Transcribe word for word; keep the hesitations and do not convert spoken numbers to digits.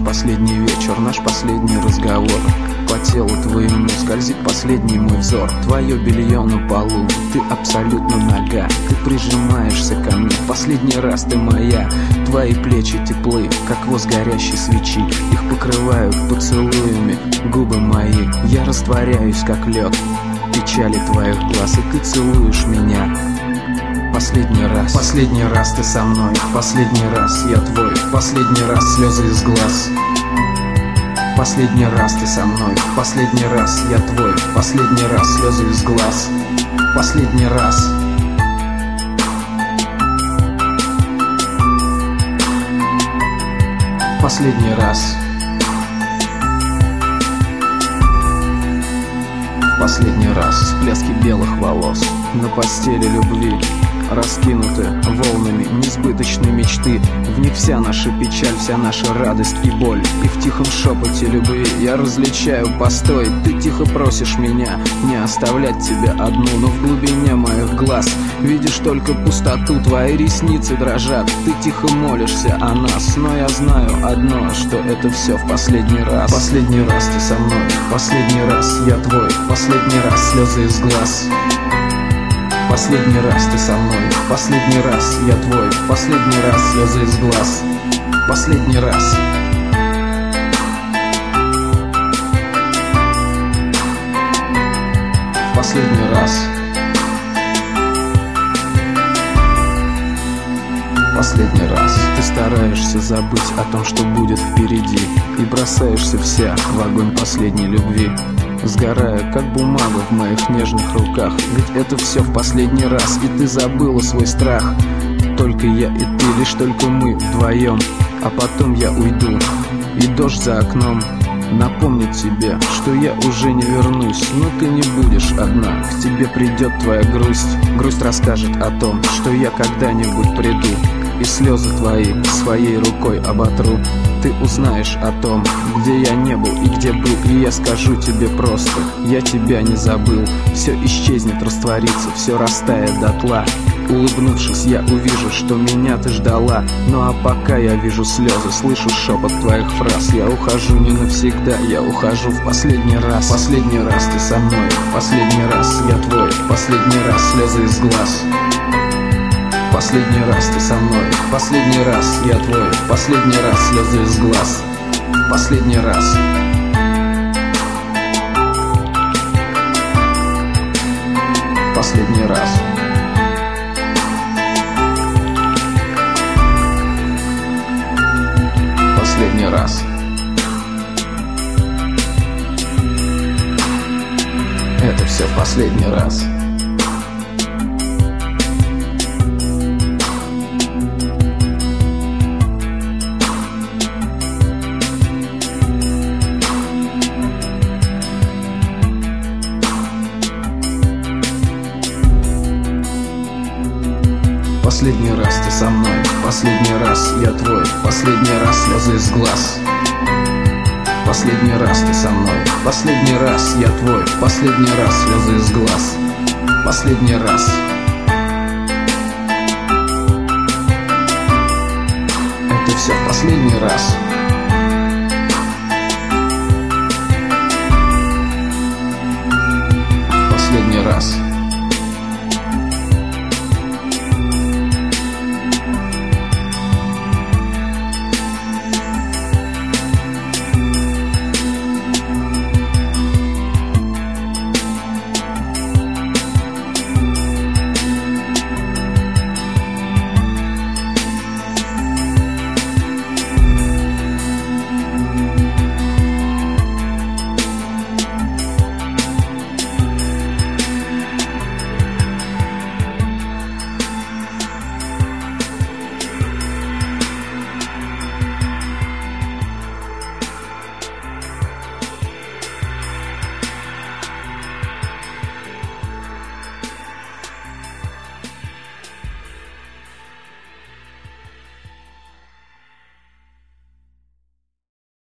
последний вечер, наш последний разговор. По телу твоему скользит последний мой взор. Твое белье на полу, ты абсолютно нага. Ты прижимаешься ко мне, последний раз ты моя. Твои плечи теплы, как воск горящей свечи. Их покрывают поцелуями губы мои. Я растворяюсь, как лед в печали твоих глаз, и ты целуешь меня. Последний раз, последний раз ты со мной, последний раз я твой, последний раз слезы из глаз. Последний раз ты со мной, последний раз я твой, последний раз слезы из глаз. Последний раз. Последний раз. Последний раз. Всплески белых волос на постели любви раскинуты волнами несбыточной мечты. В них вся наша печаль, вся наша радость и боль. И в тихом шепоте любви я различаю постой. Ты тихо просишь меня не оставлять тебя одну, но в глубине моих глаз видишь только пустоту. Твои ресницы дрожат, ты тихо молишься о нас. Но я знаю одно, что это все в последний раз. Последний раз ты со мной, последний раз я твой, последний раз слезы из глаз. Последний раз ты со мной, последний раз я твой, последний раз слезы из глаз. Последний раз. Последний раз. Последний раз. Ты стараешься забыть о том, что будет впереди, и бросаешься вся в огонь последней любви, сгорая, как бумага в моих нежных руках. Ведь это все в последний раз, и ты забыла свой страх. Только я и ты, лишь только мы вдвоем. А потом я уйду, и дождь за окном напомнит тебе, что я уже не вернусь. Но ты не будешь одна, к тебе придет твоя грусть. Грусть расскажет о том, что я когда-нибудь приду, и слезы твои своей рукой оботру. Ты узнаешь о том, где я не был и где был, и я скажу тебе просто: я тебя не забыл. Все исчезнет, растворится, все растает дотла. Улыбнувшись, я увижу, что меня ты ждала. Ну а пока я вижу слезы, слышу шепот твоих фраз. Я ухожу не навсегда, я ухожу в последний раз. Последний раз ты со мной, последний раз я твой, последний раз слезы из глаз. Последний раз ты со мной, последний раз я твой, последний раз слезы из глаз. Последний раз. Последний раз. Последний раз. Это все в последний раз. Последний раз ты со мной, последний раз я твой, последний раз слезы из глаз. Последний раз ты со мной, последний раз я твой, последний раз слезы из глаз. Последний раз. Это все в последний раз.